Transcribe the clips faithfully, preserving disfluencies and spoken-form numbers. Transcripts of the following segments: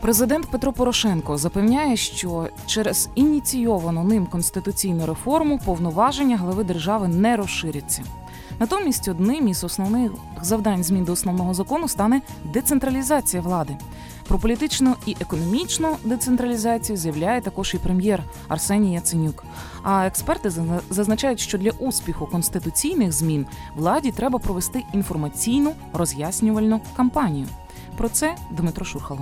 Президент Петро Порошенко запевняє, що через ініційовану ним конституційну реформу повноваження глави держави не розширяться. Натомість одним із основних завдань змін до основного закону стане децентралізація влади. Про політичну і економічну децентралізацію заявляє також і прем'єр Арсеній Яценюк. А експерти зазначають, що для успіху конституційних змін владі треба провести інформаційну роз'яснювальну кампанію. Про це Дмитро Шурхало.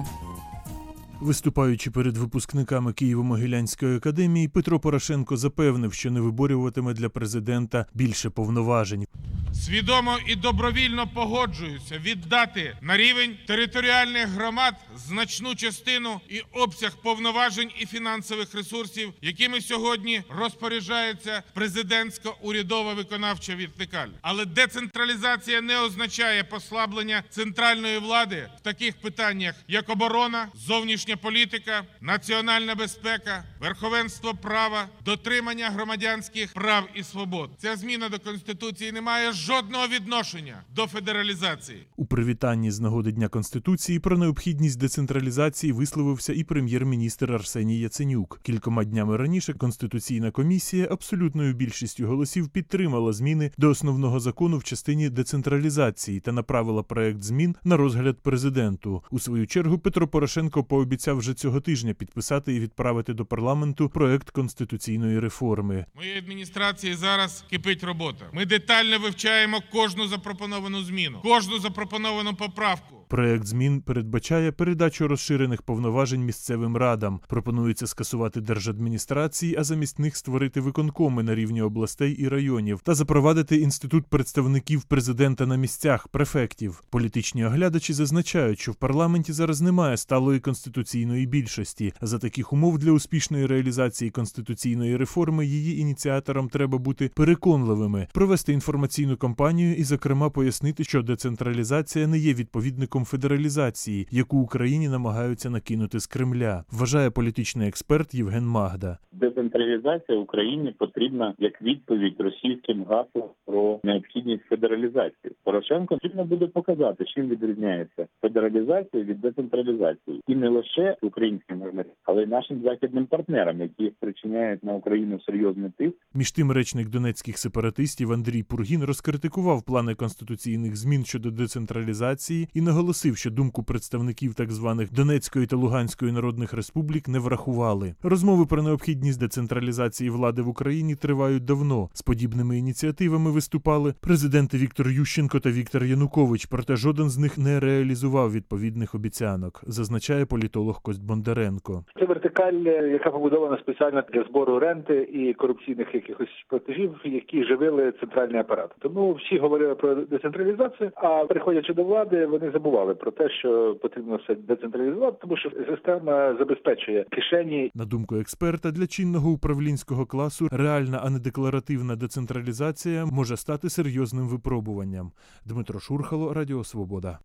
Виступаючи перед випускниками Києво-Могилянської академії, Петро Порошенко запевнив, що не виборюватиме для президента більше повноважень. Свідомо і добровільно погоджуюся віддати на рівень територіальних громад значну частину і обсяг повноважень і фінансових ресурсів, якими сьогодні розпоряджається президентсько-урядова виконавча вертикаль. Але децентралізація не означає послаблення центральної влади в таких питаннях, як оборона, зовнішня політика, національна безпека, верховенство права, дотримання громадянських прав і свобод. Ця зміна до Конституції не має жодного відношення до федералізації. У привітанні з нагоди Дня Конституції про необхідність децентралізації висловився і прем'єр-міністр Арсеній Яценюк. Кількома днями раніше Конституційна комісія абсолютною більшістю голосів підтримала зміни до основного закону в частині децентралізації та направила проект змін на розгляд президенту. У свою чергу Петро Порошенко пообіцяв вже цього тижня підписати і відправити до парламенту проект конституційної реформи. Моєї адміністрації зараз кипить робота. Ми детально вивчаємо кожну запропоновану зміну, кожну запропоновану поправку. Проект змін передбачає передачу розширених повноважень місцевим радам. Пропонується скасувати держадміністрації, а замість них створити виконкоми на рівні областей і районів та запровадити інститут представників президента на місцях, префектів. Політичні оглядачі зазначають, що в парламенті зараз немає сталої конституційної більшості. За таких умов для успішної реалізації конституційної реформи її ініціаторам треба бути переконливими, провести інформаційну кампанію і, зокрема, пояснити, що децентралізація не є відповідником федералізації, яку Україні намагаються накинути з Кремля, вважає політичний експерт Євген Магда. Децентралізація Україні потрібна як відповідь російським гаслам про необхідність федералізації. Порошенко потрібно буде показати, чим відрізняється федералізація від децентралізації. І не лише українським громадянам, але й нашим західним партнерам, які спричиняють на Україну серйозний тиск. Між тим, речник донецьких сепаратистів Андрій Пургін розкритикував плани конституційних змін щодо децентралізації і наголосив, що думку представників так званих Донецької та Луганської народних республік не врахували. Розмови про необхідність децентралізації влади в Україні тривають давно. З подібними ініціативами виступали президенти Віктор Ющенко та Віктор Янукович, проте жоден з них не реалізував відповідних обіцянок, зазначає політолог Кость Бондаренко. Це вертикаль, яка побудована спеціально для збору ренти і корупційних якихось платежів, які живили центральний апарат. Тому всі говорили про децентралізацію, а приходячи до влади, вони забували про те, що потрібно все децентралізувати, тому що система забезпечує кишені. На думку експерта, для чинного управлінського класу реальна, а не декларативна децентралізація може стати серйозним випробуванням. Дмитро Шурхало, Радіо Свобода.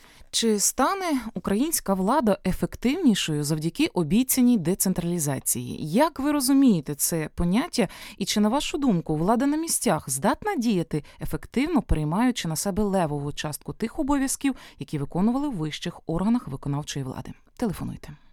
Чи стане українська влада ефективнішою завдяки обіцяній децентралізації? Як ви розумієте це поняття? І чи, на вашу думку, влада на місцях здатна діяти ефективно, переймаючи на себе левову частку тих обов'язків, які виконували в вищих органах виконавчої влади? Телефонуйте.